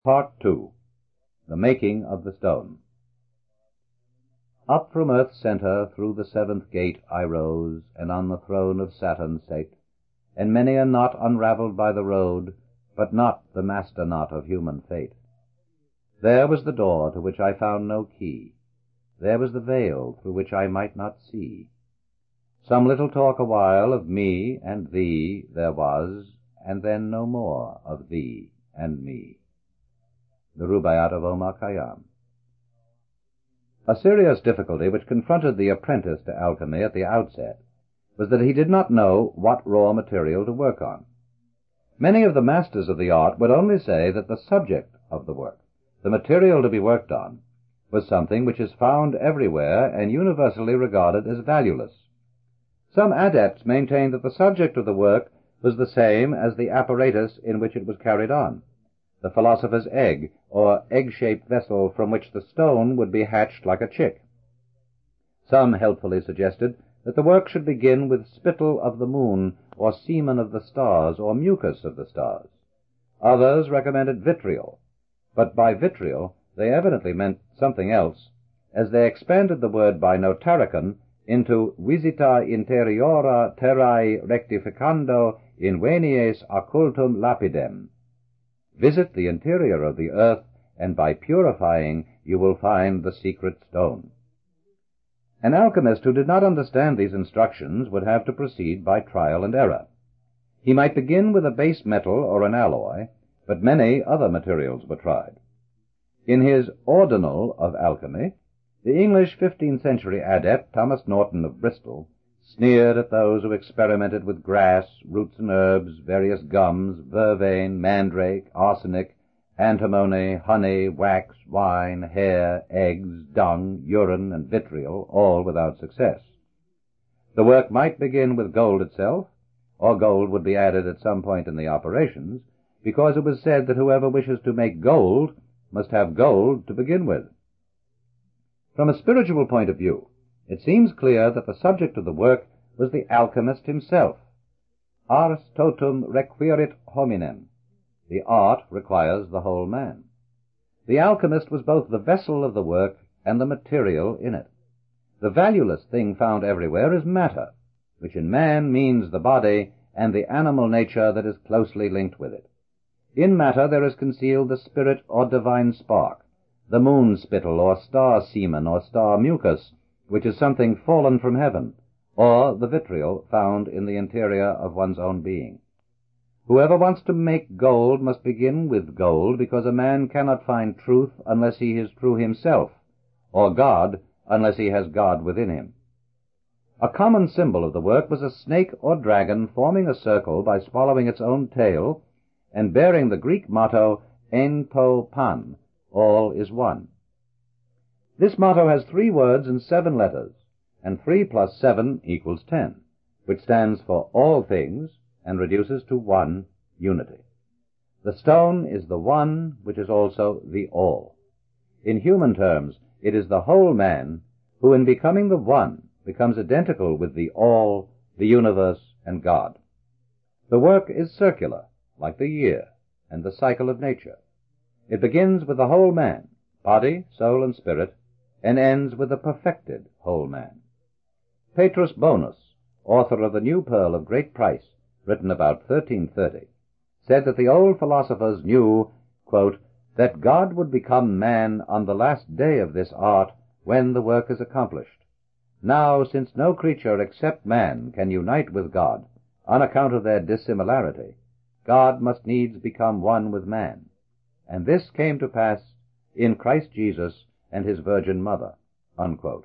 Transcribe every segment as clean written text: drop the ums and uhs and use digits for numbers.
Part 2. The Making of the Stone. Up from earth's centre through the seventh gate I rose, and on the throne of Saturn sate, and many a knot unravelled by the road, but not the master knot of human fate. There was the door to which I found no key, there was the veil through which I might not see. Some little talk awhile of me and thee there was, and then no more of thee and me. The Rubaiyat of Omar Khayyam. A serious difficulty which confronted the apprentice to alchemy at the outset was that he did not know what raw material to work on. Many of the masters of the art would only say that the subject of the work, the material to be worked on, was something which is found everywhere and universally regarded as valueless. Some adepts maintained that the subject of the work was the same as the apparatus in which it was carried on, the philosopher's egg, or egg-shaped vessel from which the stone would be hatched like a chick. Some helpfully suggested that the work should begin with spittle of the moon, or semen of the stars, or mucus of the stars. Others recommended vitriol, but by vitriol they evidently meant something else, as they expanded the word by Notaricon into visita interiora terrae rectificando invenies occultum lapidem. Visit the interior of the earth, and by purifying you will find the secret stone. An alchemist who did not understand these instructions would have to proceed by trial and error. He might begin with a base metal or an alloy, but many other materials were tried. In his Ordinal of Alchemy, the English 15th century adept Thomas Norton of Bristol sneered at those who experimented with grass, roots and herbs, various gums, vervain, mandrake, arsenic, antimony, honey, wax, wine, hair, eggs, dung, urine, and vitriol, all without success. The work might begin with gold itself, or gold would be added at some point in the operations, because it was said that whoever wishes to make gold must have gold to begin with. From a spiritual point of view, it seems clear that the subject of the work was the alchemist himself. Ars totum requirit hominem. The art requires the whole man. The alchemist was both the vessel of the work and the material in it. The valueless thing found everywhere is matter, which in man means the body and the animal nature that is closely linked with it. In matter there is concealed the spirit or divine spark, the moon spittle or star semen or star mucus, which is something fallen from heaven, or the vitriol found in the interior of one's own being. Whoever wants to make gold must begin with gold, because a man cannot find truth unless he is true himself, or God unless he has God within him. A common symbol of the work was a snake or dragon forming a circle by swallowing its own tail and bearing the Greek motto en to pan, all is one. This motto has 3 words and 7 letters, and 3 plus 7 equals 10, which stands for all things and reduces to one, unity. The stone is the one which is also the all. In human terms, it is the whole man who, in becoming the one, becomes identical with the all, the universe, and God. The work is circular, like the year and the cycle of nature. It begins with the whole man, body, soul, and spirit, and ends with the perfected whole man. Petrus Bonus, author of The New Pearl of Great Price, written about 1330, said that the old philosophers knew, quote, that God would become man on the last day of this art when the work is accomplished. Now, since no creature except man can unite with God, on account of their dissimilarity, God must needs become one with man. And this came to pass in Christ Jesus and his Virgin Mother. Unquote.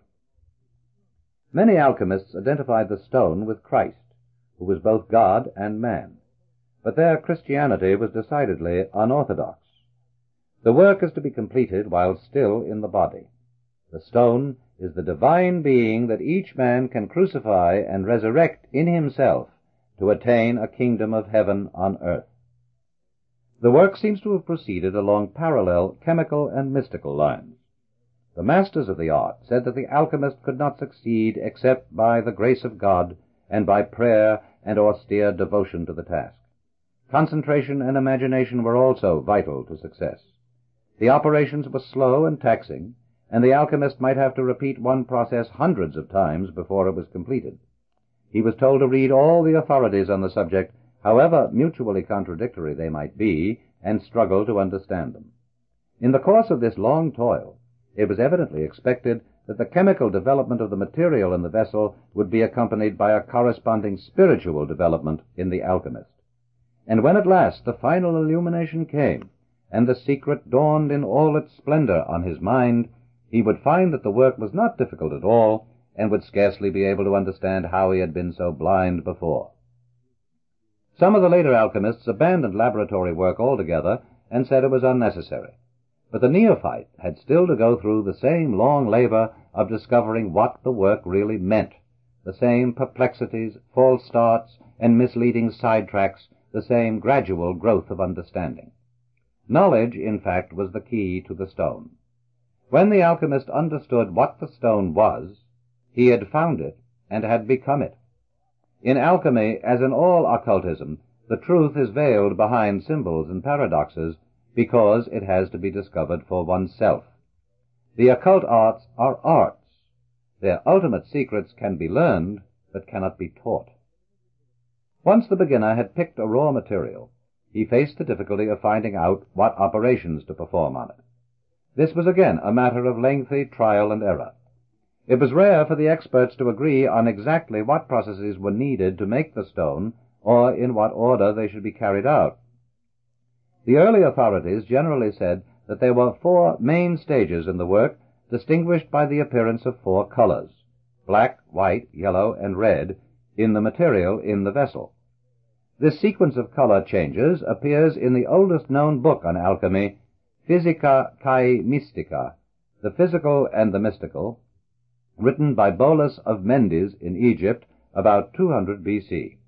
Many alchemists identified the stone with Christ, who was both God and man, but their Christianity was decidedly unorthodox. The work is to be completed while still in the body. The stone is the divine being that each man can crucify and resurrect in himself to attain a kingdom of heaven on earth. The work seems to have proceeded along parallel chemical and mystical lines. The masters of the art said that the alchemist could not succeed except by the grace of God and by prayer and austere devotion to the task. Concentration and imagination were also vital to success. The operations were slow and taxing, and the alchemist might have to repeat one process hundreds of times before it was completed. He was told to read all the authorities on the subject, however mutually contradictory they might be, and struggle to understand them. In the course of this long toil, it was evidently expected that the chemical development of the material in the vessel would be accompanied by a corresponding spiritual development in the alchemist. And when at last the final illumination came, and the secret dawned in all its splendor on his mind, he would find that the work was not difficult at all, and would scarcely be able to understand how he had been so blind before. Some of the later alchemists abandoned laboratory work altogether and said it was unnecessary. But the neophyte had still to go through the same long labor of discovering what the work really meant, the same perplexities, false starts, and misleading sidetracks, the same gradual growth of understanding. Knowledge, in fact, was the key to the stone. When the alchemist understood what the stone was, he had found it and had become it. In alchemy, as in all occultism, the truth is veiled behind symbols and paradoxes because it has to be discovered for oneself. The occult arts are arts. Their ultimate secrets can be learned, but cannot be taught. Once the beginner had picked a raw material, he faced the difficulty of finding out what operations to perform on it. This was again a matter of lengthy trial and error. It was rare for the experts to agree on exactly what processes were needed to make the stone, or in what order they should be carried out. The early authorities generally said that there were 4 main stages in the work, distinguished by the appearance of 4 colors, black, white, yellow, and red, in the material in the vessel. This sequence of color changes appears in the oldest known book on alchemy, Physica Kai Mystica, the Physical and the Mystical, written by Bolus of Mendes in Egypt about 200 B.C.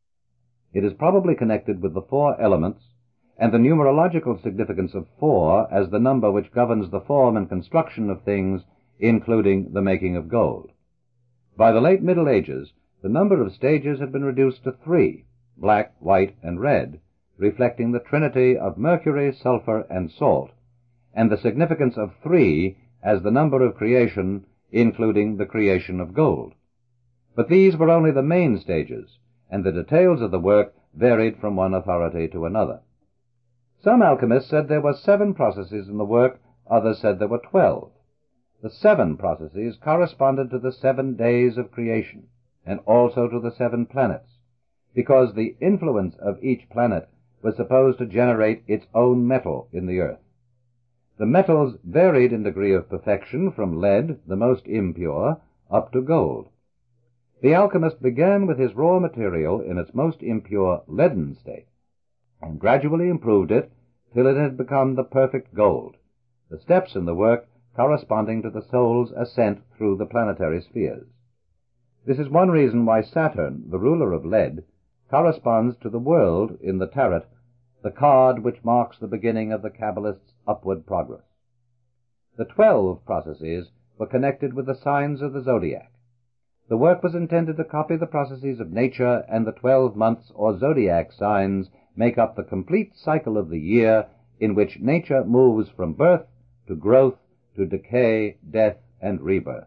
It is probably connected with the 4 elements and the numerological significance of 4 as the number which governs the form and construction of things, including the making of gold. By the late Middle Ages, the number of stages had been reduced to 3, black, white, and red, reflecting the trinity of mercury, sulfur, and salt, and the significance of 3 as the number of creation, including the creation of gold. But these were only the main stages, and the details of the work varied from one authority to another. Some alchemists said there were 7 processes in the work, others said there were 12. The 7 processes corresponded to the 7 days of creation, and also to the 7 planets, because the influence of each planet was supposed to generate its own metal in the earth. The metals varied in degree of perfection from lead, the most impure, up to gold. The alchemist began with his raw material in its most impure leaden state, and gradually improved it till it had become the perfect gold, the steps in the work corresponding to the soul's ascent through the planetary spheres. This is one reason why Saturn, the ruler of lead, corresponds to the world in the tarot, the card which marks the beginning of the Kabbalist's upward progress. The 12 processes were connected with the signs of the zodiac. The work was intended to copy the processes of nature, and the 12 months or zodiac signs make up the complete cycle of the year in which nature moves from birth to growth to decay, death, and rebirth.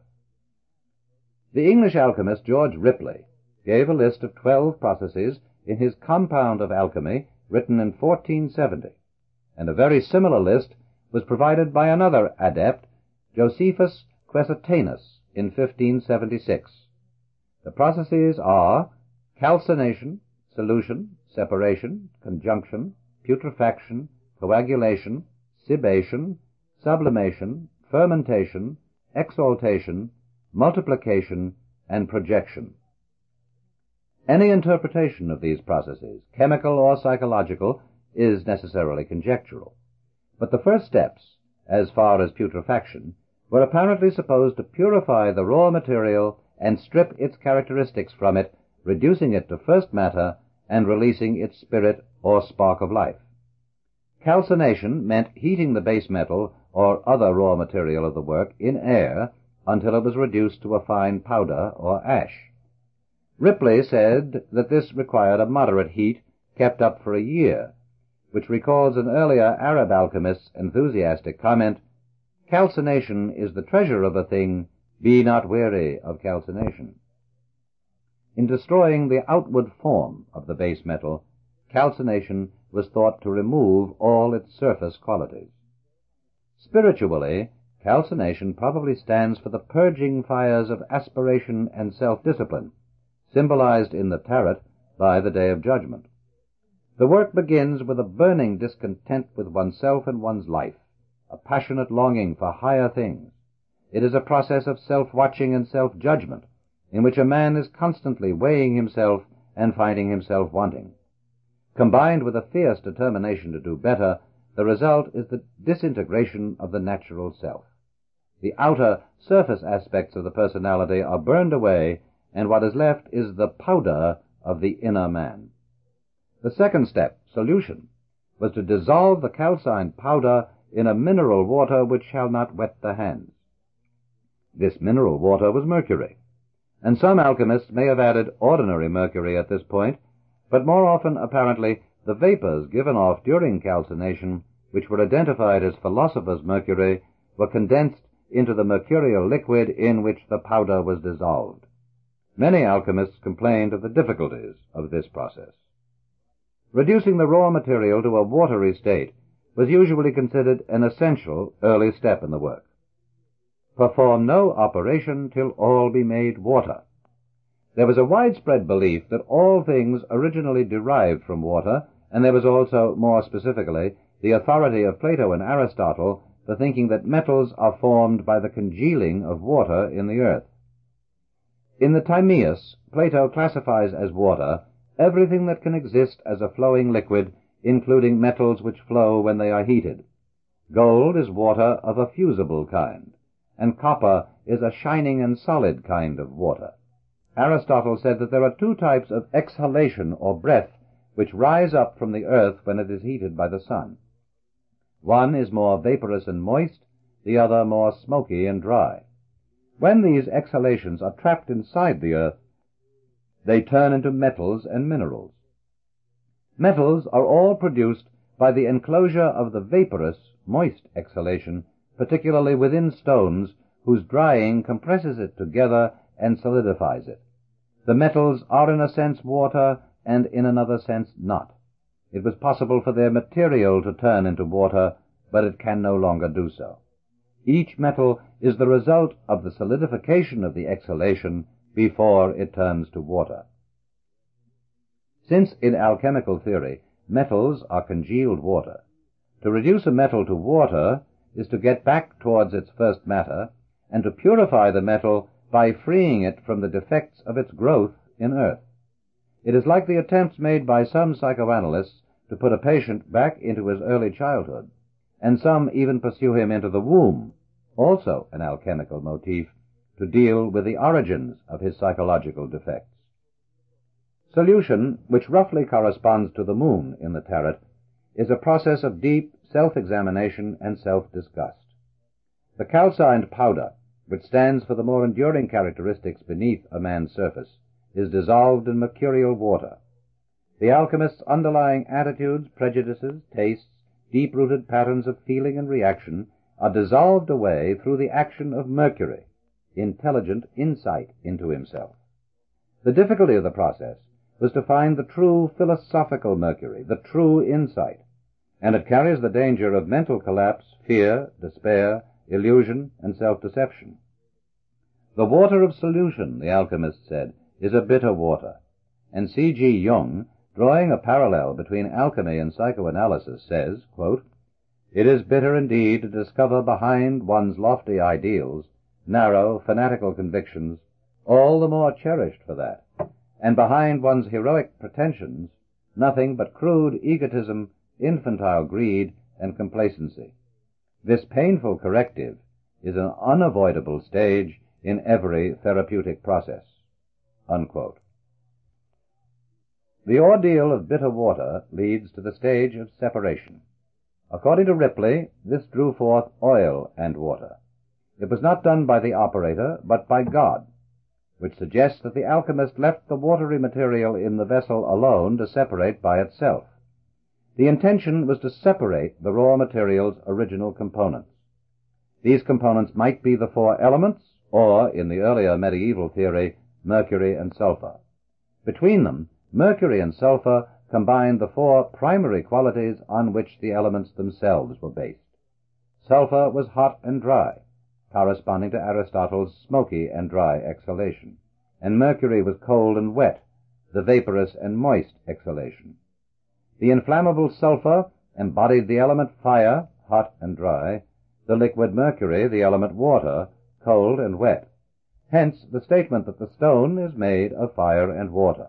The English alchemist George Ripley gave a list of 12 processes in his Compound of Alchemy, written in 1470, and a very similar list was provided by another adept, Josephus Quesotanus, in 1576. The processes are calcination, solution, separation, conjunction, putrefaction, coagulation, cibation, sublimation, fermentation, exaltation, multiplication, and projection. Any interpretation of these processes, chemical or psychological, is necessarily conjectural. But the first steps, as far as putrefaction, were apparently supposed to purify the raw material and strip its characteristics from it, reducing it to first matter and releasing its spirit or spark of life. Calcination meant heating the base metal or other raw material of the work in air until it was reduced to a fine powder or ash. Ripley said that this required a moderate heat kept up for a year, which recalls an earlier Arab alchemist's enthusiastic comment, "Calcination is the treasure of a thing, be not weary of calcination." In destroying the outward form of the base metal, calcination was thought to remove all its surface qualities. Spiritually, calcination probably stands for the purging fires of aspiration and self-discipline, symbolized in the Tarot by the Day of Judgment. The work begins with a burning discontent with oneself and one's life, a passionate longing for higher things. It is a process of self-watching and self-judgment, in which a man is constantly weighing himself and finding himself wanting. Combined with a fierce determination to do better, the result is the disintegration of the natural self. The outer, surface aspects of the personality are burned away, and what is left is the powder of the inner man. The second step, solution, was to dissolve the calcined powder in a mineral water which shall not wet the hands. This mineral water was mercury, and some alchemists may have added ordinary mercury at this point, but more often, apparently, the vapors given off during calcination, which were identified as philosopher's mercury, were condensed into the mercurial liquid in which the powder was dissolved. Many alchemists complained of the difficulties of this process. Reducing the raw material to a watery state was usually considered an essential early step in the work. Perform no operation till all be made water. There was a widespread belief that all things originally derived from water, and there was also, more specifically, the authority of Plato and Aristotle for thinking that metals are formed by the congealing of water in the earth. In the Timaeus, Plato classifies as water everything that can exist as a flowing liquid, including metals which flow when they are heated. Gold is water of a fusible kind, and copper is a shining and solid kind of water. Aristotle said that there are two types of exhalation or breath which rise up from the earth when it is heated by the sun. One is more vaporous and moist, the other more smoky and dry. When these exhalations are trapped inside the earth, they turn into metals and minerals. Metals are all produced by the enclosure of the vaporous, moist exhalation, particularly within stones, whose drying compresses it together and solidifies it. The metals are in a sense water, and in another sense not. It was possible for their material to turn into water, but it can no longer do so. Each metal is the result of the solidification of the exhalation before it turns to water. Since in alchemical theory metals are congealed water, to reduce a metal to water is to get back towards its first matter, and to purify the metal by freeing it from the defects of its growth in earth. It is like the attempts made by some psychoanalysts to put a patient back into his early childhood, and some even pursue him into the womb, also an alchemical motif, to deal with the origins of his psychological defects. Solution, which roughly corresponds to the moon in the Tarot, is a process of deep self-examination and self-disgust. The calcined powder, which stands for the more enduring characteristics beneath a man's surface, is dissolved in mercurial water. The alchemist's underlying attitudes, prejudices, tastes, deep-rooted patterns of feeling and reaction are dissolved away through the action of mercury, intelligent insight into himself. The difficulty of the process was to find the true philosophical mercury, the true insight, and it carries the danger of mental collapse, fear, despair, illusion, and self-deception. The water of solution, the alchemist said, is a bitter water, and C.G. Jung, drawing a parallel between alchemy and psychoanalysis, says, quote, "It is bitter indeed to discover behind one's lofty ideals, narrow, fanatical convictions, all the more cherished for that, and behind one's heroic pretensions, nothing but crude egotism, infantile greed, and complacency. This painful corrective is an unavoidable stage in every therapeutic process." Unquote. The ordeal of bitter water leads to the stage of separation. According to Ripley, this drew forth oil and water. It was not done by the operator, but by God, which suggests that the alchemist left the watery material in the vessel alone to separate by itself. The intention was to separate the raw material's original components. These components might be the four elements, or, in the earlier medieval theory, mercury and sulfur. Between them, mercury and sulfur combined the four primary qualities on which the elements themselves were based. Sulfur was hot and dry, corresponding to Aristotle's smoky and dry exhalation, and mercury was cold and wet, the vaporous and moist exhalation. The inflammable sulfur embodied the element fire, hot and dry, the liquid mercury the element water, cold and wet. Hence the statement that the stone is made of fire and water.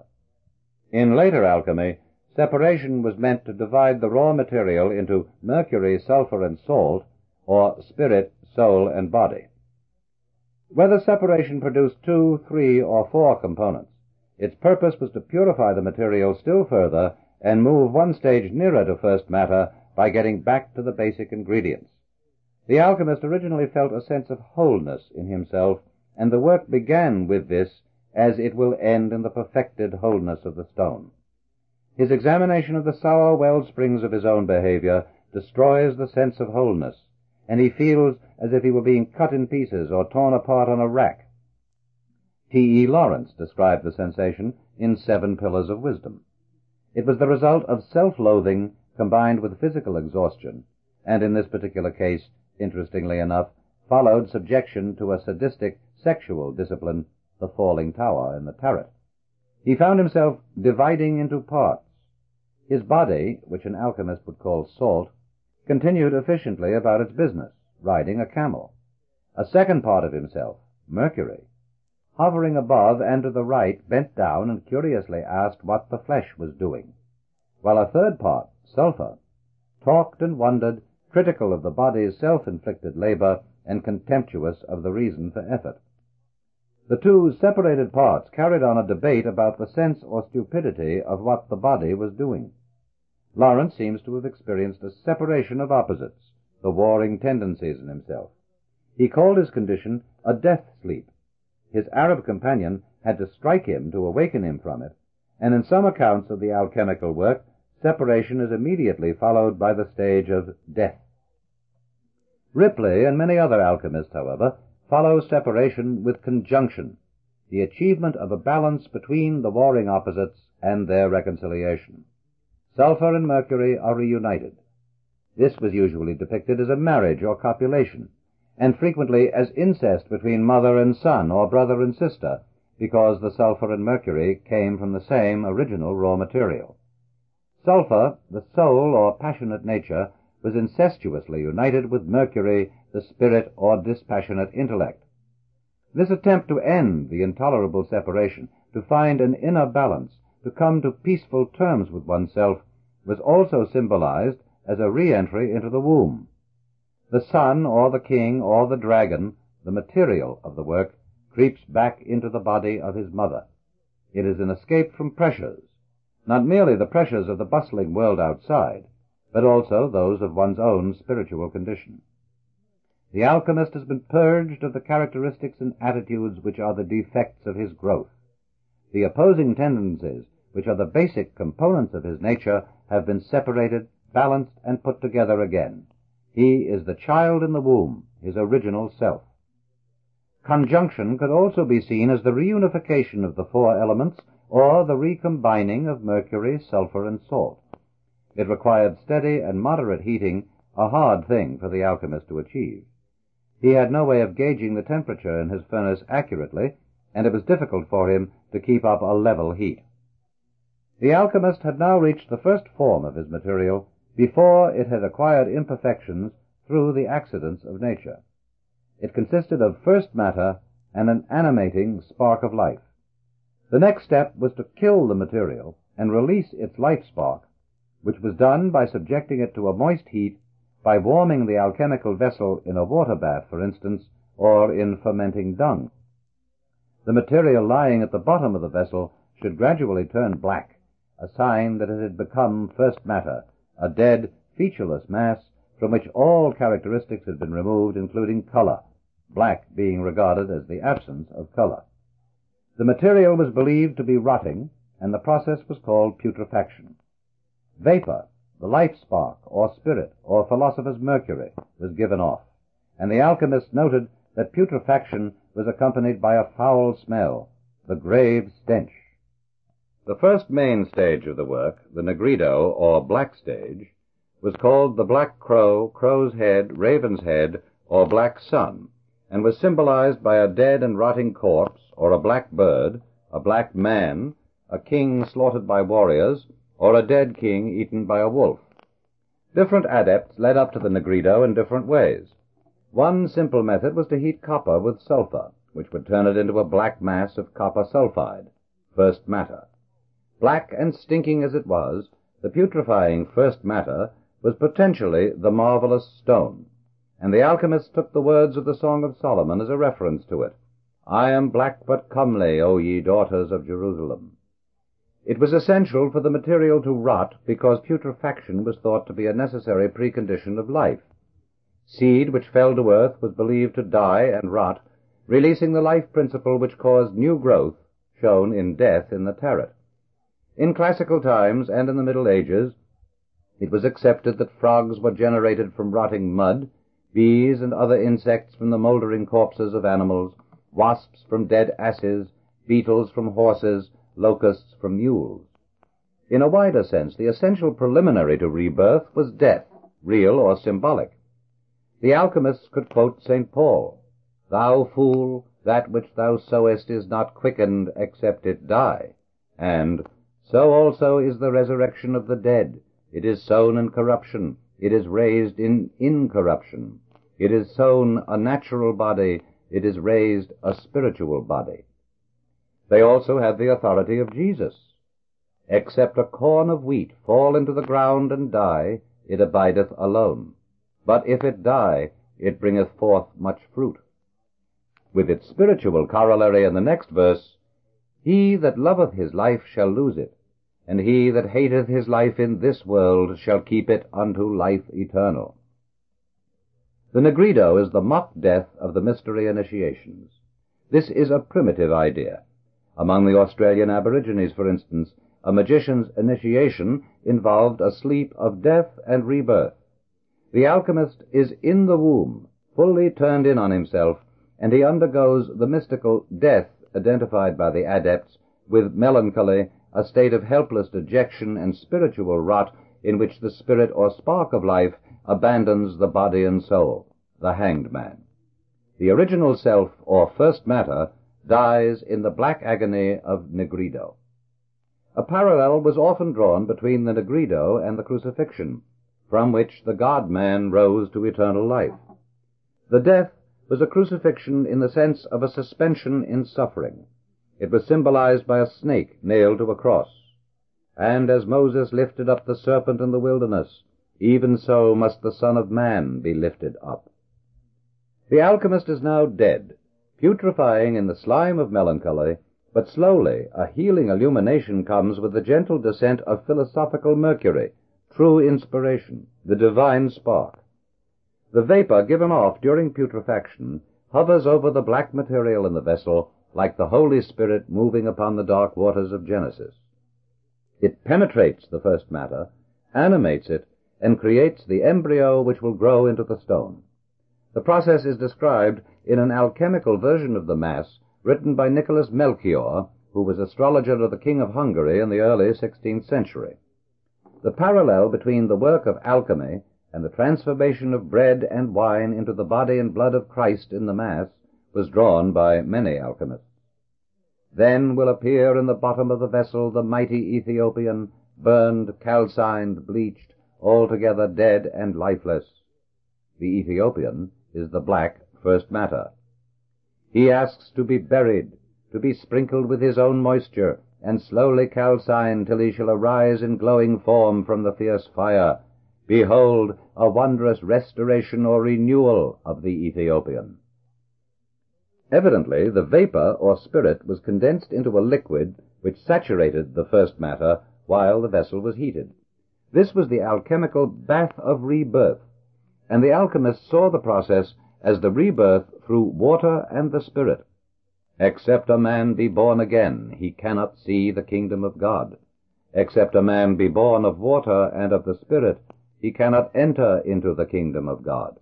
In later alchemy, separation was meant to divide the raw material into mercury, sulfur, and salt, or spirit, soul, and body. Whether separation produced 2, 3, or 4 components, its purpose was to purify the material still further and move one stage nearer to first matter by getting back to the basic ingredients. The alchemist originally felt a sense of wholeness in himself, and the work began with this, as it will end in the perfected wholeness of the stone. His examination of the sour well springs of his own behavior destroys the sense of wholeness, and he feels as if he were being cut in pieces or torn apart on a rack. T. E. Lawrence described the sensation in 7 Pillars of Wisdom. It was the result of self-loathing combined with physical exhaustion, and in this particular case, interestingly enough, followed subjection to a sadistic sexual discipline, the falling tower in the turret. He found himself dividing into parts. His body, which an alchemist would call salt, continued efficiently about its business, riding a camel. A second part of himself, mercury, hovering above and to the right, bent down and curiously asked what the flesh was doing, while a third part, sulfur, talked and wondered, critical of the body's self-inflicted labor and contemptuous of the reason for effort. The two separated parts carried on a debate about the sense or stupidity of what the body was doing. Lawrence seems to have experienced a separation of opposites, the warring tendencies in himself. He called his condition a death sleep. His Arab companion had to strike him to awaken him from it, and in some accounts of the alchemical work, separation is immediately followed by the stage of death. Ripley and many other alchemists, however, follow separation with conjunction, the achievement of a balance between the warring opposites and their reconciliation. Sulfur and mercury are reunited. This was usually depicted as a marriage or copulation, and frequently as incest between mother and son or brother and sister, because the sulfur and mercury came from the same original raw material. Sulfur, the soul or passionate nature, was incestuously united with mercury, the spirit or dispassionate intellect. This attempt to end the intolerable separation, to find an inner balance, to come to peaceful terms with oneself, was also symbolized as a re-entry into the womb. The sun or the king or the dragon, the material of the work, creeps back into the body of his mother. It is an escape from pressures, not merely the pressures of the bustling world outside, but also those of one's own spiritual condition. The alchemist has been purged of the characteristics and attitudes which are the defects of his growth. The opposing tendencies, which are the basic components of his nature, have been separated, balanced, and put together again. He is the child in the womb, his original self. Conjunction could also be seen as the reunification of the four elements, or the recombining of mercury, sulfur, and salt. It required steady and moderate heating, a hard thing for the alchemist to achieve. He had no way of gauging the temperature in his furnace accurately, and it was difficult for him to keep up a level heat. The alchemist had now reached the first form of his material before it had acquired imperfections through the accidents of nature. It consisted of first matter and an animating spark of life. The next step was to kill the material and release its life spark, which was done by subjecting it to a moist heat, by warming the alchemical vessel in a water bath, for instance, or in fermenting dung. The material lying at the bottom of the vessel should gradually turn black, a sign that it had become first matter, a dead, featureless mass from which all characteristics had been removed, including color, black being regarded as the absence of color. The material was believed to be rotting, and the process was called putrefaction. Vapor, the life spark, or spirit, or philosopher's mercury, was given off, and the alchemists noted that putrefaction was accompanied by a foul smell, the grave stench. The first main stage of the work, the Negrido, or black stage, was called the Black Crow, Crow's Head, Raven's Head, or Black Sun, and was symbolized by a dead and rotting corpse, or a black bird, a black man, a king slaughtered by warriors, or a dead king eaten by a wolf. Different adepts led up to the Negrido in different ways. One simple method was to heat copper with sulfur, which would turn it into a black mass of copper sulfide, first matter. Black and stinking as it was, the putrefying first matter was potentially the marvelous stone, and the alchemists took the words of the Song of Solomon as a reference to it. I am black but comely, O ye daughters of Jerusalem. It was essential for the material to rot because putrefaction was thought to be a necessary precondition of life. Seed which fell to earth was believed to die and rot, releasing the life principle which caused new growth, shown in death in the terret. In classical times and in the Middle Ages, it was accepted that frogs were generated from rotting mud, bees and other insects from the mouldering corpses of animals, wasps from dead asses, beetles from horses, locusts from mules. In a wider sense, the essential preliminary to rebirth was death, real or symbolic. The alchemists could quote St. Paul, Thou fool, that which thou sowest is not quickened except it die, and so also is the resurrection of the dead. It is sown in corruption, it is raised in incorruption. It is sown a natural body, it is raised a spiritual body. They also had the authority of Jesus. Except a corn of wheat fall into the ground and die, it abideth alone. But if it die, it bringeth forth much fruit. With its spiritual corollary in the next verse, He that loveth his life shall lose it, and he that hateth his life in this world shall keep it unto life eternal. The Negrido is the mock death of the mystery initiations. This is a primitive idea. Among the Australian Aborigines, for instance, a magician's initiation involved a sleep of death and rebirth. The alchemist is in the womb, fully turned in on himself, and he undergoes the mystical death identified by the adepts with melancholy, a state of helpless dejection and spiritual rot in which the spirit or spark of life abandons the body and soul, the hanged man. The original self, or first matter, dies in the black agony of Negrido. A parallel was often drawn between the Negrido and the crucifixion, from which the God-man rose to eternal life. The death was a crucifixion in the sense of a suspension in suffering. It was symbolized by a snake nailed to a cross. And as Moses lifted up the serpent in the wilderness, even so must the Son of Man be lifted up. The alchemist is now dead, putrefying in the slime of melancholy, but slowly a healing illumination comes with the gentle descent of philosophical mercury, true inspiration, the divine spark. The vapor given off during putrefaction hovers over the black material in the vessel like the Holy Spirit moving upon the dark waters of Genesis. It penetrates the first matter, animates it, and creates the embryo which will grow into the stone. The process is described in an alchemical version of the Mass written by Nicholas Melchior, who was astrologer of the King of Hungary in the early 16th century. The parallel between the work of alchemy and the transformation of bread and wine into the body and blood of Christ in the Mass was drawn by many alchemists. Then will appear in the bottom of the vessel the mighty Ethiopian, burned, calcined, bleached, altogether dead and lifeless. The Ethiopian is the black first matter. He asks to be buried, to be sprinkled with his own moisture, and slowly calcined till he shall arise in glowing form from the fierce fire. Behold, a wondrous restoration or renewal of the Ethiopian. Evidently, the vapor or spirit was condensed into a liquid which saturated the first matter while the vessel was heated. This was the alchemical bath of rebirth, and the alchemists saw the process as the rebirth through water and the Spirit. Except a man be born again, he cannot see the kingdom of God. Except a man be born of water and of the Spirit, he cannot enter into the kingdom of God.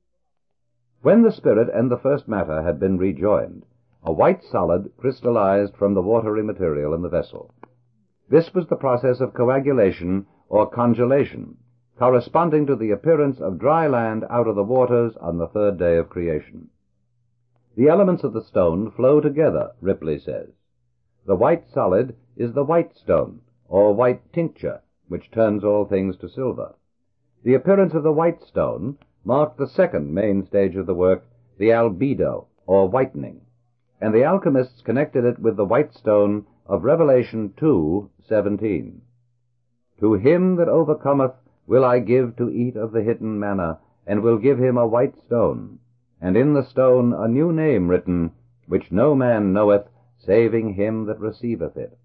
When the Spirit and the first matter had been rejoined, a white solid crystallized from the watery material in the vessel. This was the process of coagulation or congelation, corresponding to the appearance of dry land out of the waters on the third day of creation. The elements of the stone flow together, Ripley says. The white solid is the white stone, or white tincture, which turns all things to silver. The appearance of the white stone marked the second main stage of the work, the albedo, or whitening, and the alchemists connected it with the white stone of Revelation 2:17. To him that overcometh will I give to eat of the hidden manna, and will give him a white stone, and in the stone a new name written, which no man knoweth, saving him that receiveth it.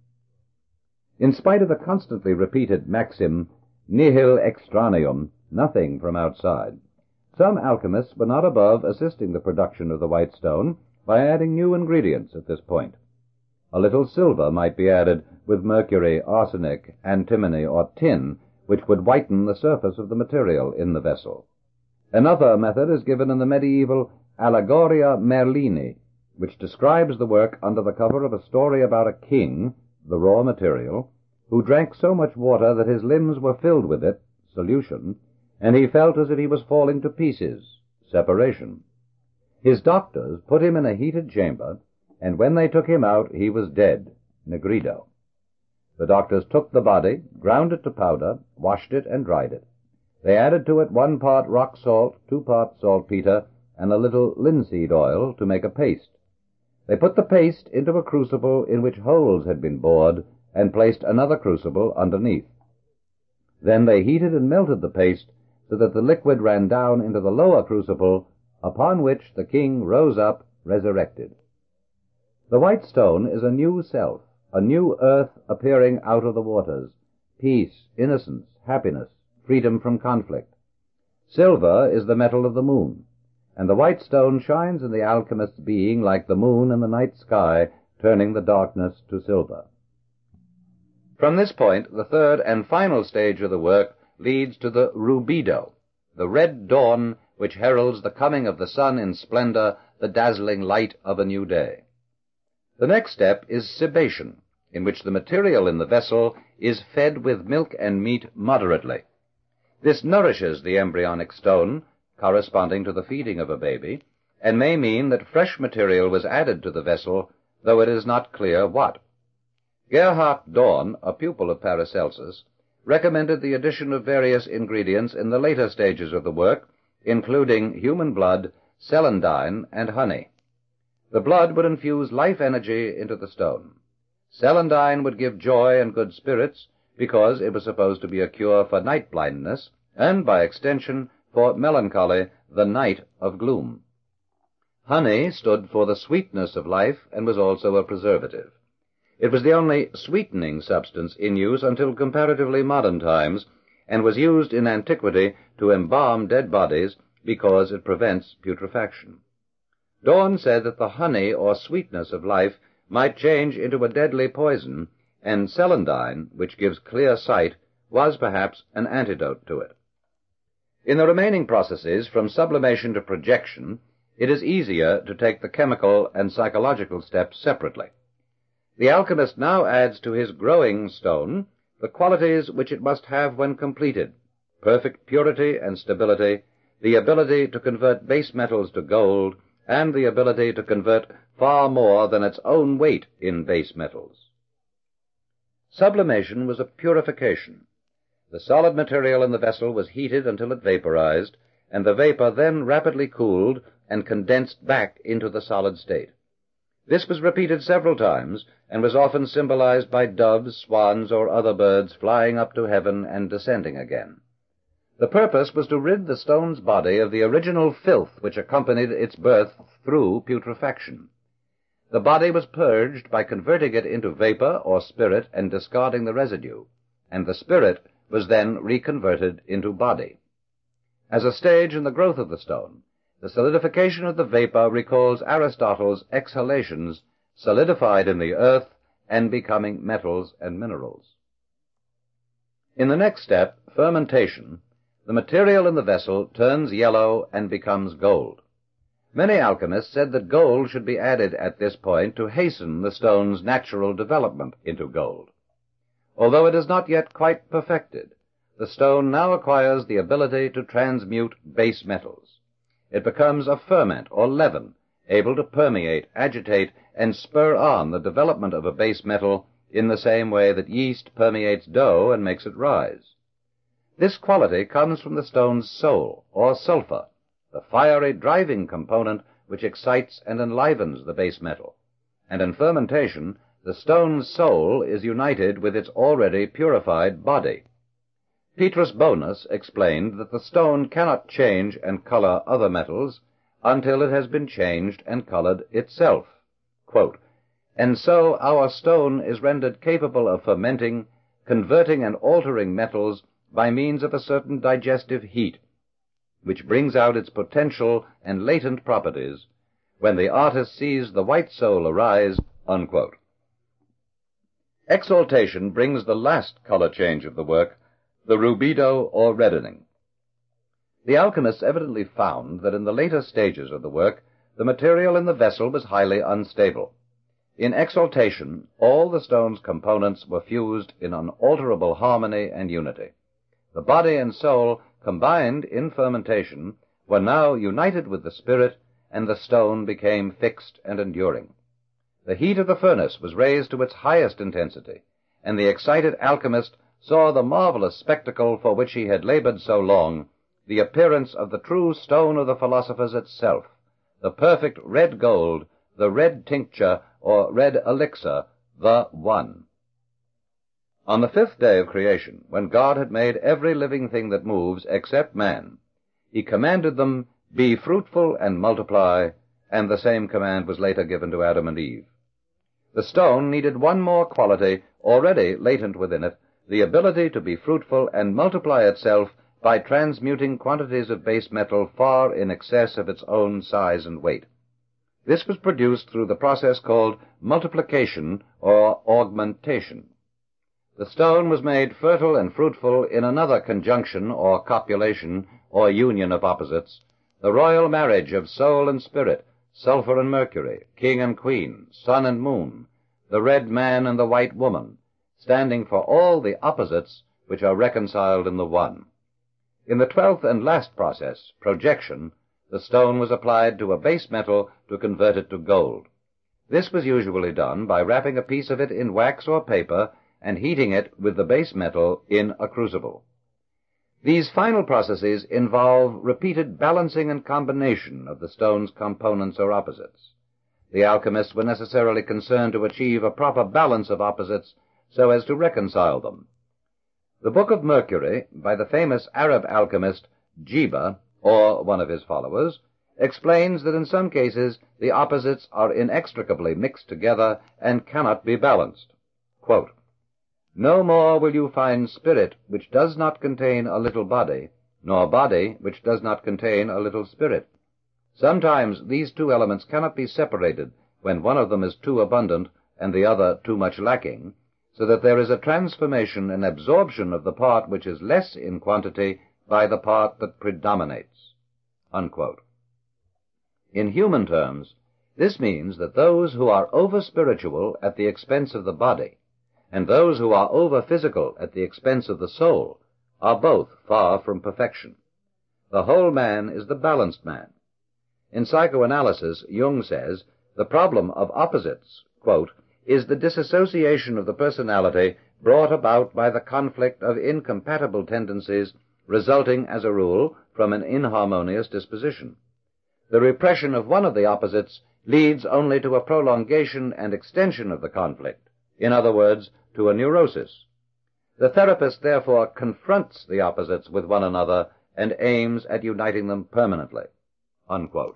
In spite of the constantly repeated maxim, nihil extraneum, nothing from outside, some alchemists were not above assisting the production of the white stone by adding new ingredients at this point. A little silver might be added with mercury, arsenic, antimony, or tin, which would whiten the surface of the material in the vessel. Another method is given in the medieval Allegoria Merlini, which describes the work under the cover of a story about a king, the raw material, who drank so much water that his limbs were filled with it, solution, and he felt as if he was falling to pieces, separation. His doctors put him in a heated chamber, and when they took him out he was dead, negrido. The doctors took the body, ground it to powder, washed it, and dried it. They added to it 1 part rock salt, 2 parts saltpeter, and a little linseed oil to make a paste. They put the paste into a crucible in which holes had been bored, and placed another crucible underneath. Then they heated and melted the paste so that the liquid ran down into the lower crucible, upon which the king rose up resurrected. The white stone is a new self, a new earth appearing out of the waters, peace, innocence, happiness, freedom from conflict. Silver is the metal of the moon, and the white stone shines in the alchemist's being like the moon in the night sky, turning the darkness to silver. From this point, the third and final stage of the work leads to the rubedo, the red dawn which heralds the coming of the sun in splendor, the dazzling light of a new day. The next step is cibation, in which the material in the vessel is fed with milk and meat moderately. This nourishes the embryonic stone, corresponding to the feeding of a baby, and may mean that fresh material was added to the vessel, though it is not clear what. Gerhard Dorn, a pupil of Paracelsus, recommended the addition of various ingredients in the later stages of the work, including human blood, celandine, and honey. The blood would infuse life energy into the stone. Celandine would give joy and good spirits, because it was supposed to be a cure for night blindness, and, by extension, for melancholy, the night of gloom. Honey stood for the sweetness of life and was also a preservative. It was the only sweetening substance in use until comparatively modern times, and was used in antiquity to embalm dead bodies because it prevents putrefaction. Dorn said that the honey or sweetness of life might change into a deadly poison, and celandine, which gives clear sight, was perhaps an antidote to it. In the remaining processes, from sublimation to projection, it is easier to take the chemical and psychological steps separately. The alchemist now adds to his growing stone the qualities which it must have when completed: perfect purity and stability, the ability to convert base metals to gold, and the ability to convert far more than its own weight in base metals. Sublimation was a purification. The solid material in the vessel was heated until it vaporized, and the vapor then rapidly cooled and condensed back into the solid state. This was repeated several times, and was often symbolized by doves, swans, or other birds flying up to heaven and descending again. The purpose was to rid the stone's body of the original filth which accompanied its birth through putrefaction. The body was purged by converting it into vapor or spirit and discarding the residue, and the spirit was then reconverted into body. As a stage in the growth of the stone, the solidification of the vapor recalls Aristotle's exhalations, solidified in the earth and becoming metals and minerals. In the next step, fermentation, the material in the vessel turns yellow and becomes gold. Many alchemists said that gold should be added at this point to hasten the stone's natural development into gold. Although it is not yet quite perfected, the stone now acquires the ability to transmute base metals. It becomes a ferment or leaven, able to permeate, agitate, and spur on the development of a base metal in the same way that yeast permeates dough and makes it rise. This quality comes from the stone's soul, or sulfur, the fiery driving component which excites and enlivens the base metal, and in fermentation the stone's soul is united with its already purified body. Petrus Bonus explained that the stone cannot change and color other metals until it has been changed and colored itself. Quote, "And so our stone is rendered capable of fermenting, converting and altering metals by means of a certain digestive heat, which brings out its potential and latent properties when the artist sees the white soul arise." Unquote. Exaltation brings the last color change of the work, the rubedo or reddening. The alchemists evidently found that in the later stages of the work, the material in the vessel was highly unstable. In exaltation, all the stone's components were fused in unalterable harmony and unity. The body and soul, combined in fermentation, were now united with the spirit, and the stone became fixed and enduring. The heat of the furnace was raised to its highest intensity, and the excited alchemist saw the marvelous spectacle for which he had labored so long, the appearance of the true stone of the philosophers itself, the perfect red gold, the red tincture, or red elixir, the One. On the fifth day of creation, when God had made every living thing that moves except man, he commanded them, "Be fruitful and multiply," and the same command was later given to Adam and Eve. The stone needed one more quality already latent within it, the ability to be fruitful and multiply itself by transmuting quantities of base metal far in excess of its own size and weight. This was produced through the process called multiplication or augmentation. The stone was made fertile and fruitful in another conjunction or copulation or union of opposites, the royal marriage of soul and spirit, sulfur and mercury, king and queen, sun and moon, the red man and the white woman, standing for all the opposites which are reconciled in the one. In the 12th and last process, projection, the stone was applied to a base metal to convert it to gold. This was usually done by wrapping a piece of it in wax or paper and heating it with the base metal in a crucible. These final processes involve repeated balancing and combination of the stone's components or opposites. The alchemists were necessarily concerned to achieve a proper balance of opposites so as to reconcile them. The Book of Mercury, by the famous Arab alchemist Jiba, or one of his followers, explains that in some cases the opposites are inextricably mixed together and cannot be balanced. Quote, "No more will you find spirit which does not contain a little body, nor body which does not contain a little spirit. Sometimes these two elements cannot be separated when one of them is too abundant and the other too much lacking, so that there is a transformation and absorption of the part which is less in quantity by the part that predominates." Unquote. In human terms, this means that those who are over-spiritual at the expense of the body, and those who are over-physical at the expense of the soul, are both far from perfection. The whole man is the balanced man. In psychoanalysis, Jung says, the problem of opposites, quote, "is the disassociation of the personality brought about by the conflict of incompatible tendencies resulting, as a rule, from an inharmonious disposition. The repression of one of the opposites leads only to a prolongation and extension of the conflict, in other words, to a neurosis. The therapist therefore confronts the opposites with one another and aims at uniting them permanently." Unquote.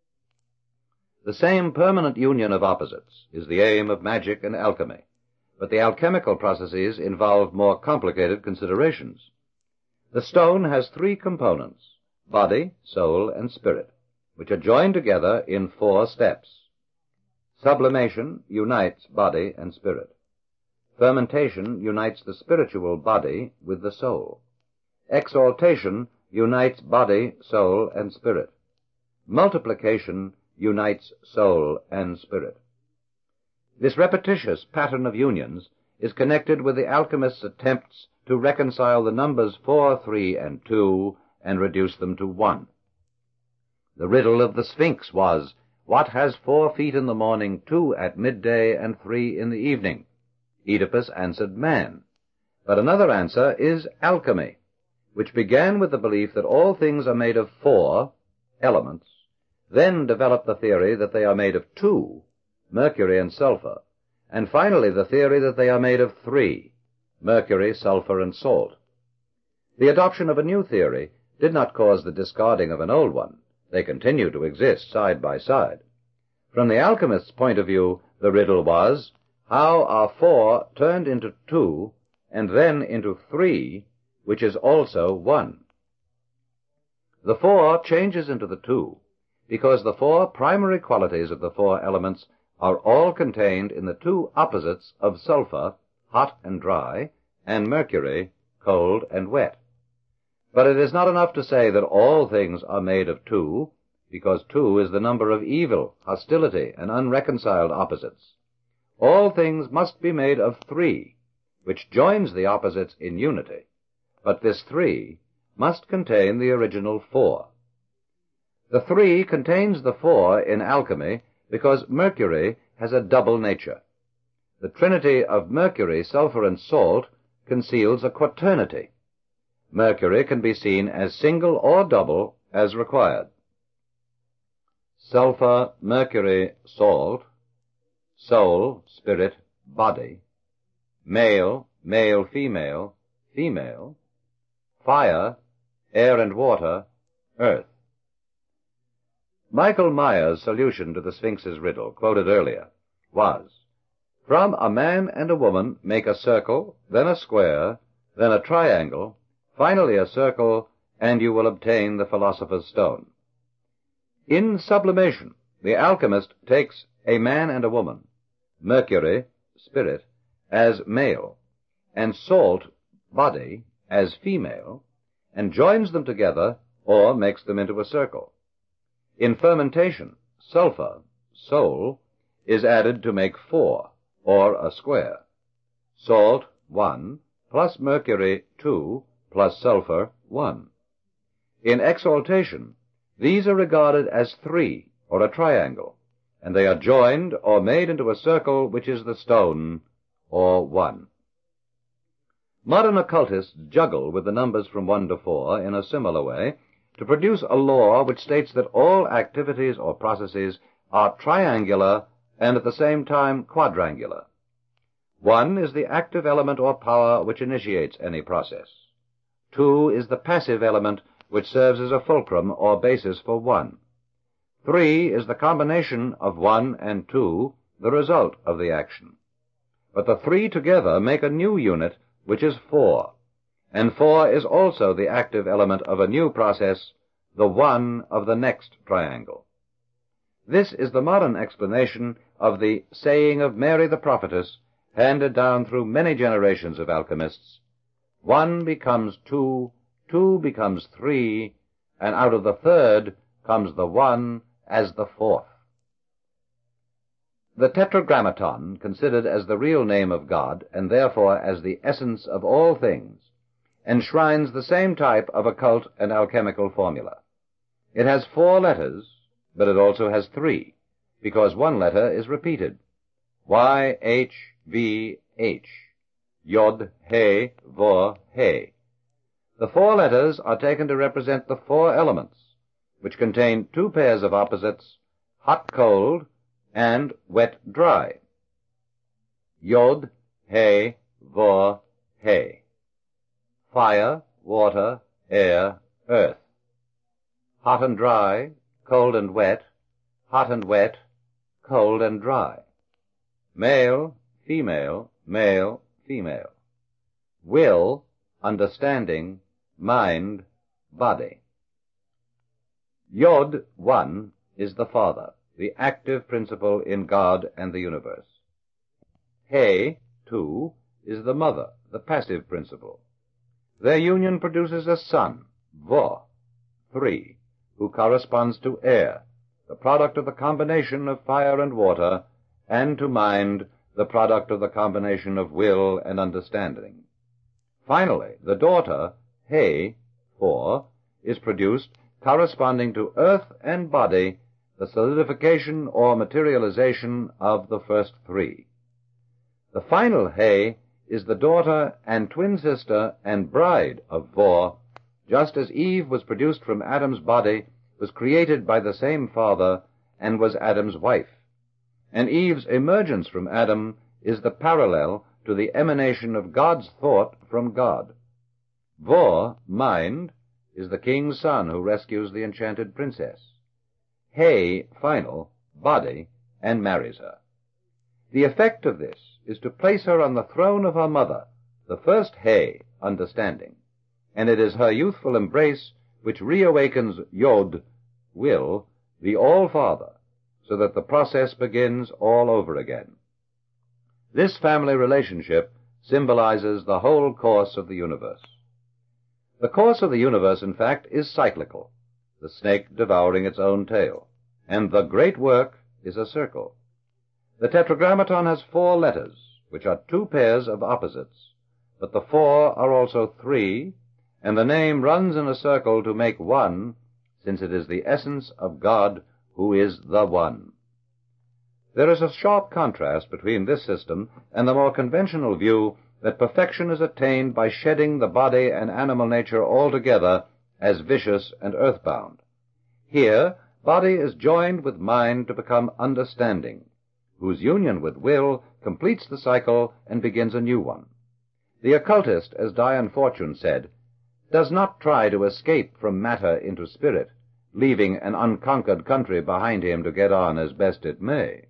The same permanent union of opposites is the aim of magic and alchemy, but the alchemical processes involve more complicated considerations. The stone has three components, body, soul, and spirit, which are joined together in 4 steps. Sublimation unites body and spirit. Fermentation unites the spiritual body with the soul. Exaltation unites body, soul, and spirit. Multiplication unites soul and spirit. This repetitious pattern of unions is connected with the alchemist's attempts to reconcile the numbers 4, 3, and 2 and reduce them to 1. The riddle of the Sphinx was, what has 4 feet in the morning, 2 at midday, and 3 in the evening? Oedipus answered man. But another answer is alchemy, which began with the belief that all things are made of 4 elements, then developed the theory that they are made of 2, mercury and sulfur, and finally the theory that they are made of 3, mercury, sulfur, and salt. The adoption of a new theory did not cause the discarding of an old one. They continue to exist side by side. From the alchemist's point of view, the riddle was, how are 4 turned into 2, and then into 3, which is also 1? The 4 changes into the 2, because the 4 primary qualities of the 4 elements are all contained in the 2 opposites of sulfur, hot and dry, and mercury, cold and wet. But it is not enough to say that all things are made of 2, because 2 is the number of evil, hostility, and unreconciled opposites. All things must be made of 3, which joins the opposites in unity, but this 3 must contain the original 4. The 3 contains the 4 in alchemy because mercury has a double nature. The trinity of mercury, sulfur, and salt conceals a quaternity. Mercury can be seen as single or double as required. Sulfur, mercury, salt, soul, spirit, body, male, male, female, female, fire, air and water, earth. Michael Myers' solution to the Sphinx's riddle, quoted earlier, was, from a man and a woman make a circle, then a square, then a triangle, finally a circle, and you will obtain the philosopher's stone. In sublimation, the alchemist takes a man and a woman, mercury, spirit, as male, and salt, body, as female, and joins them together, or makes them into a circle. In fermentation, sulfur, soul, is added to make 4, or a square. Salt, 1, plus mercury, 2, plus sulfur, 1. In exaltation, these are regarded as 3, or a triangle, and they are joined or made into a circle which is the stone, or 1. Modern occultists juggle with the numbers from 1 to 4 in a similar way to produce a law which states that all activities or processes are triangular and at the same time quadrangular. 1 is the active element or power which initiates any process. 2 is the passive element which serves as a fulcrum or basis for 1. 3 is the combination of 1 and 2, the result of the action. But the 3 together make a new unit, which is 4, and 4 is also the active element of a new process, the 1 of the next triangle. This is the modern explanation of the saying of Mary the prophetess, handed down through many generations of alchemists. 1 becomes 2, 2 becomes 3, and out of the 3rd comes the 1 as the 4th. The Tetragrammaton, considered as the real name of God, and therefore as the essence of all things, enshrines the same type of occult and alchemical formula. It has 4 letters, but it also has 3, because 1 letter is repeated. Y, H, V, H. Yod, He, Vor, He. The 4 letters are taken to represent the 4 elements, which contain 2 pairs of opposites, hot-cold, and wet-dry. Yod, He, Vor, He. Fire, water, air, earth. Hot and dry, cold and wet, hot and wet, cold and dry. Male, female, male, female. Will, understanding, mind, body. Yod, 1, is the Father, the active principle in God and the universe. He, 2, is the mother, the passive principle. Their union produces a son, Vo, 3, who corresponds to air, the product of the combination of fire and water, and to mind, the product of the combination of will and understanding. Finally, the daughter, He, 4, is produced corresponding to earth and body, the solidification or materialization of the first 3. The final He is the daughter and twin sister and bride of Vo, just as Eve was produced from Adam's body, was created by the same father, and was Adam's wife. And Eve's emergence from Adam is the parallel to the emanation of God's thought from God. Vo, mind, is the king's son who rescues the enchanted princess. He, final, body, and marries her. The effect of this is to place her on the throne of her mother, the first He, understanding, and it is her youthful embrace which reawakens Yod, will, the All-Father, so that the process begins all over again. This family relationship symbolizes the whole course of the universe. The course of the universe, in fact, is cyclical, the snake devouring its own tail, and the great work is a circle. The Tetragrammaton has 4 letters, which are 2 pairs of opposites, but the 4 are also 3, and the name runs in a circle to make 1, since it is the essence of God, who is the One. There is a sharp contrast between this system and the more conventional view that perfection is attained by shedding the body and animal nature altogether as vicious and earthbound. Here, body is joined with mind to become understanding, whose union with will completes the cycle and begins a new one. The occultist, as Dian Fortune said, does not try to escape from matter into spirit, leaving an unconquered country behind him to get on as best it may.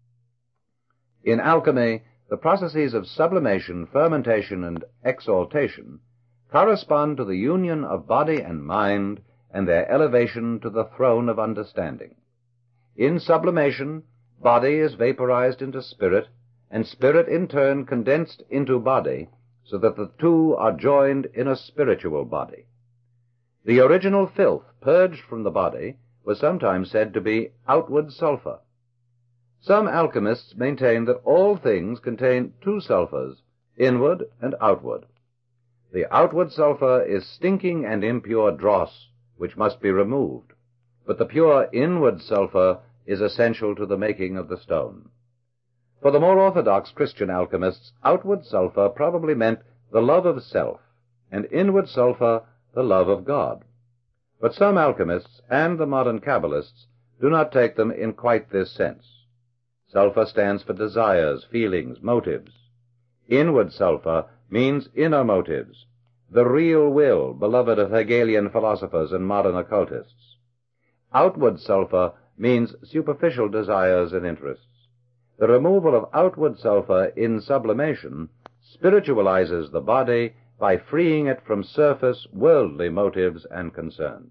In alchemy, the processes of sublimation, fermentation, and exaltation correspond to the union of body and mind and their elevation to the throne of understanding. In sublimation, body is vaporized into spirit, and spirit in turn condensed into body, so that the two are joined in a spiritual body. The original filth purged from the body was sometimes said to be outward sulfur. Some alchemists maintain that all things contain 2 sulfurs, inward and outward. The outward sulfur is stinking and impure dross, which must be removed, but the pure inward sulfur is essential to the making of the stone. For the more orthodox Christian alchemists, outward sulfur probably meant the love of self, and inward sulfur the love of God. But some alchemists and the modern Kabbalists do not take them in quite this sense. Sulfur stands for desires, feelings, motives. Inward sulfur means inner motives, the real will, beloved of Hegelian philosophers and modern occultists. Outward sulfur means superficial desires and interests. The removal of outward sulfur in sublimation spiritualizes the body by freeing it from surface worldly motives and concerns.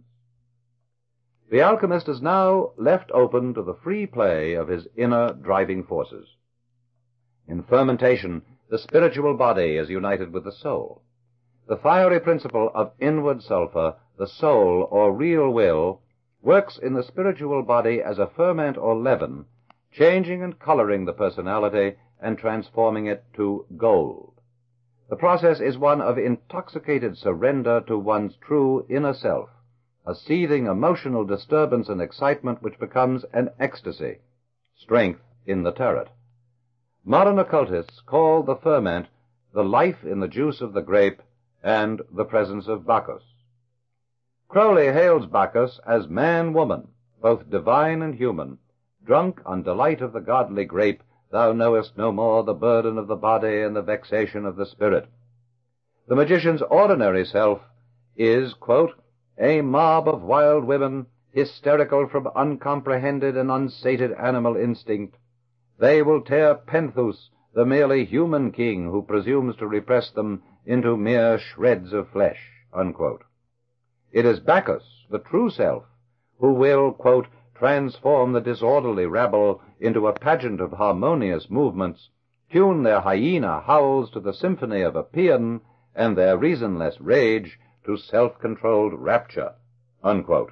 The alchemist is now left open to the free play of his inner driving forces. In fermentation, the spiritual body is united with the soul. The fiery principle of inward sulfur, the soul or real will, works in the spiritual body as a ferment or leaven, changing and coloring the personality and transforming it to gold. The process is one of intoxicated surrender to one's true inner self, a seething emotional disturbance and excitement which becomes an ecstasy, strength in the turret. Modern occultists call the ferment the life in the juice of the grape and the presence of Bacchus. Crowley hails Bacchus as man-woman, both divine and human. Drunk on delight of the godly grape, thou knowest no more the burden of the body and the vexation of the spirit. The magician's ordinary self is, quote, a mob of wild women, hysterical from uncomprehended and unsated animal instinct. They will tear Pentheus, the merely human king who presumes to repress them, into mere shreds of flesh, unquote. It is Bacchus, the true self, who will, quote, transform the disorderly rabble into a pageant of harmonious movements, tune their hyena howls to the symphony of a paean, and their reasonless rage to self-controlled rapture." Unquote.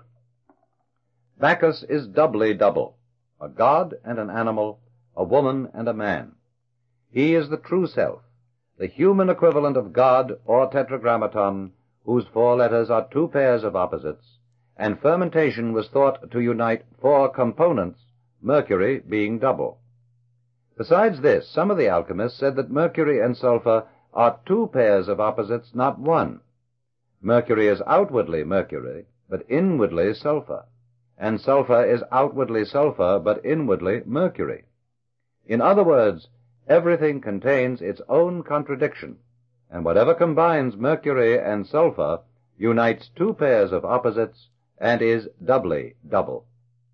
Bacchus is doubly double, a god and an animal, a woman and a man. He is the true self, the human equivalent of God or Tetragrammaton, whose 4 letters are 2 pairs of opposites, and fermentation was thought to unite 4 components, mercury being double. Besides this, some of the alchemists said that mercury and sulfur are 2 pairs of opposites, not 1. Mercury is outwardly mercury, but inwardly sulfur, and sulfur is outwardly sulfur, but inwardly mercury. In other words, everything contains its own contradiction, and whatever combines mercury and sulfur unites 2 pairs of opposites and is doubly double.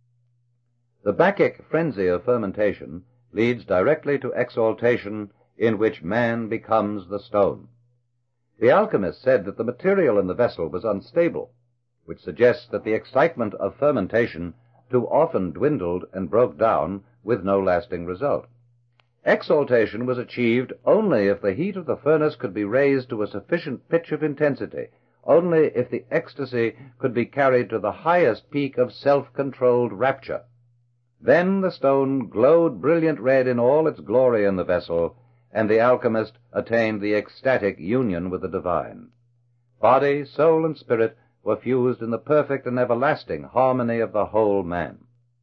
The Bacchic frenzy of fermentation leads directly to exaltation, in which man becomes the stone. The alchemist said that the material in the vessel was unstable, which suggests that the excitement of fermentation too often dwindled and broke down with no lasting result. Exaltation was achieved only if the heat of the furnace could be raised to a sufficient pitch of intensity, only if the ecstasy could be carried to the highest peak of self-controlled rapture. Then the stone glowed brilliant red in all its glory in the vessel, and the alchemist attained the ecstatic union with the divine. Body, soul, and spirit were fused in the perfect and everlasting harmony of the whole man.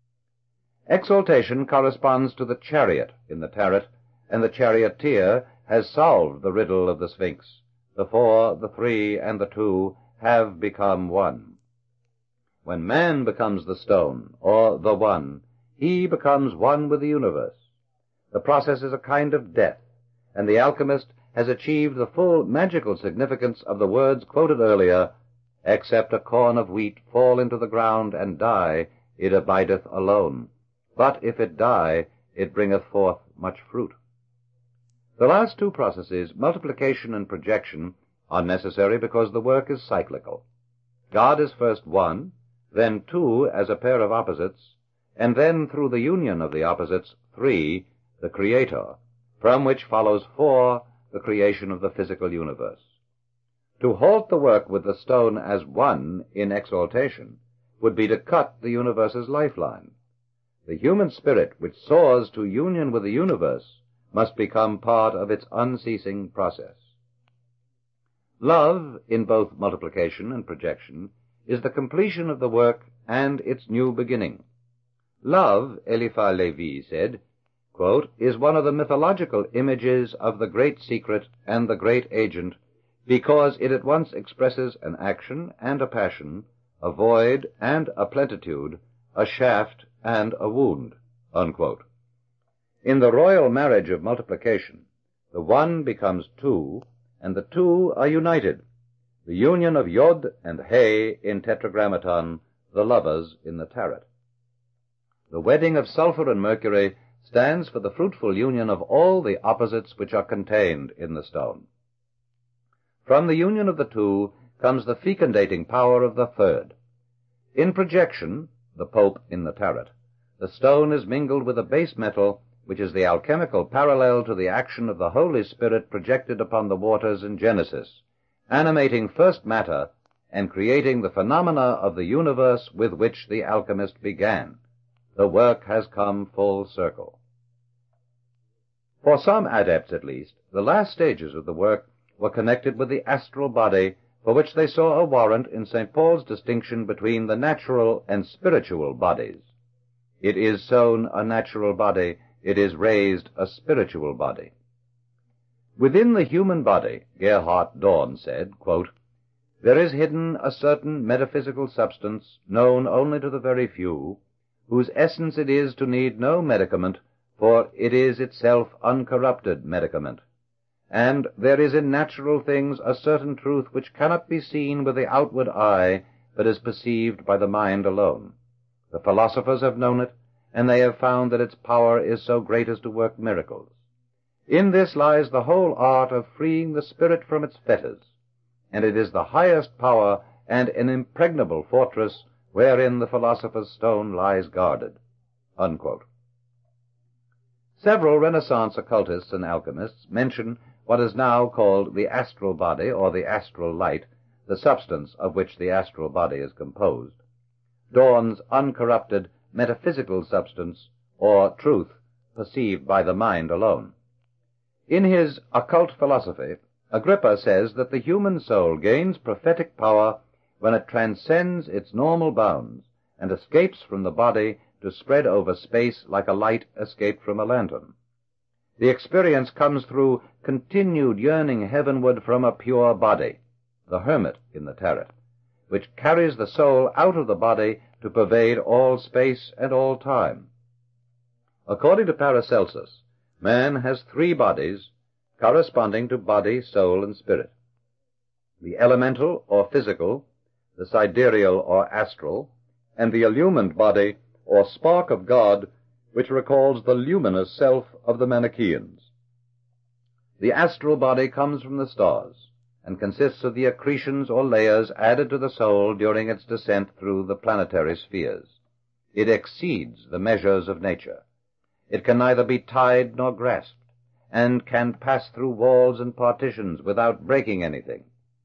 Exaltation corresponds to the chariot in the Tarot, and the charioteer has solved the riddle of the Sphinx. The 4, the 3, and the 2 have become one. When man becomes the stone, or the one, he becomes one with the universe. The process is a kind of death, and the alchemist has achieved the full magical significance of the words quoted earlier, "Except a corn of wheat fall into the ground and die, it abideth alone. But if it die, it bringeth forth much fruit." The last 2 processes, multiplication and projection, are necessary because the work is cyclical. God is first 1, then 2 as a pair of opposites, and then through the union of the opposites 3, the Creator, from which follows 4, the creation of the physical universe. To halt the work with the stone as one in exaltation would be to cut the universe's lifeline. The human spirit, which soars to union with the universe, must become part of its unceasing process. Love, in both multiplication and projection, is the completion of the work and its new beginning. Love, Eliphas Levi said, quote, "is one of the mythological images of the great secret and the great agent, because it at once expresses an action and a passion, a void and a plenitude, a shaft and a wound." Unquote. In the royal marriage of multiplication, the 1 becomes 2, and the 2 are united, the union of Yod and He in Tetragrammaton, the lovers in the Tarot. The wedding of sulfur and mercury stands for the fruitful union of all the opposites which are contained in the stone. From the union of the 2 comes the fecundating power of the 3rd. In projection, the Pope in the Tarot, the stone is mingled with a base metal, which is the alchemical parallel to the action of the Holy Spirit projected upon the waters in Genesis, animating first matter and creating the phenomena of the universe with which the alchemist began. The work has come full circle. For some adepts, at least, the last stages of the work were connected with the astral body, for which they saw a warrant in St. Paul's distinction between the natural and spiritual bodies. It is sown a natural body, it is raised a spiritual body. Within the human body, Gerhard Dorn said, quote, "There is hidden a certain metaphysical substance, known only to the very few, whose essence it is to need no medicament, for it is itself uncorrupted medicament. And there is in natural things a certain truth which cannot be seen with the outward eye, but is perceived by the mind alone. The philosophers have known it, and they have found that its power is so great as to work miracles. In this lies the whole art of freeing the spirit from its fetters, and it is the highest power and an impregnable fortress wherein the philosopher's stone lies guarded." Unquote. Several Renaissance occultists and alchemists mention what is now called the astral body or the astral light, the substance of which the astral body is composed, Dawn's uncorrupted metaphysical substance or truth perceived by the mind alone. In his Occult Philosophy, Agrippa says that the human soul gains prophetic power when it transcends its normal bounds and escapes from the body to spread over space like a light escaped from a lantern. The experience comes through continued yearning heavenward from a pure body, the hermit in the Tarot, which carries the soul out of the body to pervade all space and all time. According to Paracelsus, man has 3 bodies corresponding to body, soul, and spirit: the elemental or physical, the sidereal or astral, and the illumined body or spark of God, which recalls the luminous self of the Manichaeans. The astral body comes from the stars and consists of the accretions or layers added to the soul during its descent through the planetary spheres. It exceeds the measures of nature. It can neither be tied nor grasped, and can pass through walls and partitions without breaking anything.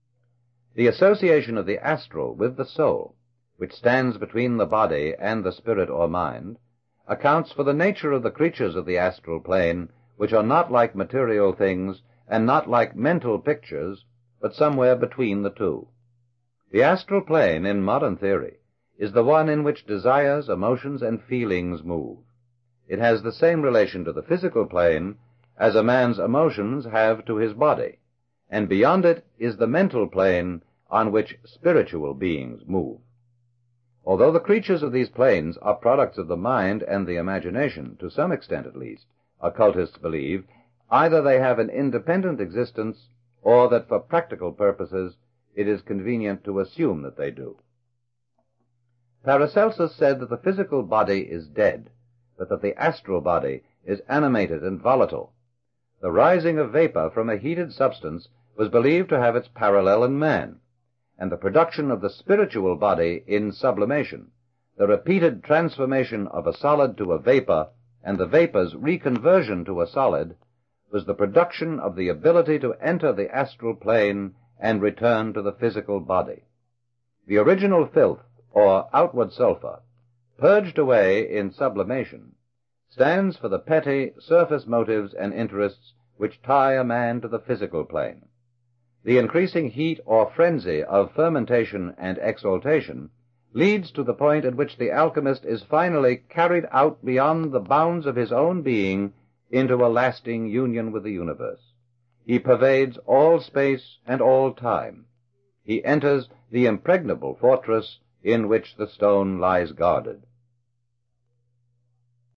The association of the astral with the soul, which stands between the body and the spirit or mind, accounts for the nature of the creatures of the astral plane, which are not like material things and not like mental pictures, but somewhere between the two. The astral plane, in modern theory, is the one in which desires, emotions, and feelings move. It has the same relation to the physical plane as a man's emotions have to his body, and beyond it is the mental plane on which spiritual beings move. Although the creatures of these planes are products of the mind and the imagination, to some extent at least, occultists believe, either they have an independent existence, or that for practical purposes it is convenient to assume that they do. Paracelsus said that the physical body is dead, but that the astral body is animated and volatile. The rising of vapor from a heated substance was believed to have its parallel in man, and the production of the spiritual body in sublimation, the repeated transformation of a solid to a vapor, and the vapor's reconversion to a solid, was the production of the ability to enter the astral plane and return to the physical body. The original filth, or outward sulfur, purged away in sublimation, stands for the petty, surface motives and interests which tie a man to the physical plane. The increasing heat or frenzy of fermentation and exaltation leads to the point at which the alchemist is finally carried out beyond the bounds of his own being into a lasting union with the universe. He pervades all space and all time. He enters the impregnable fortress in which the stone lies guarded.